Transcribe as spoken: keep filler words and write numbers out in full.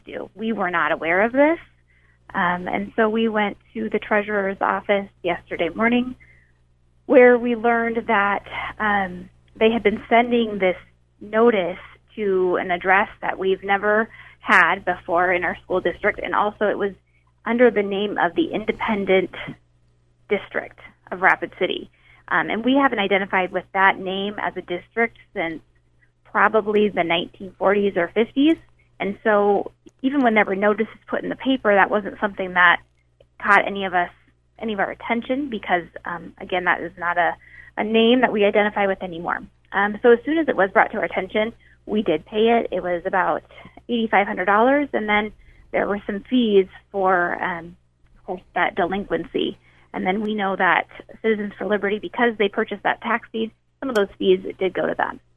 do. We were not aware of this. Um, and so we went to the treasurer's office yesterday morning, where we learned that um, they had been sending this notice to an address that we've never had before in our school district, and also it was under the name of the Independent District of Rapid City. Um, and we haven't identified with that name as a district since probably the nineteen forties or fifties. And so even when there were notices put in the paper, that wasn't something that caught any of us, any of our attention, because, um, again, that is not a, a name that we identify with anymore. Um, so as soon as it was brought to our attention, we did pay it. It was about eight thousand five hundred dollars, and then there were some fees for, um, of course, that delinquency. And then we know that Citizens for Liberty, because they purchased that tax deed, some of those fees did go to them.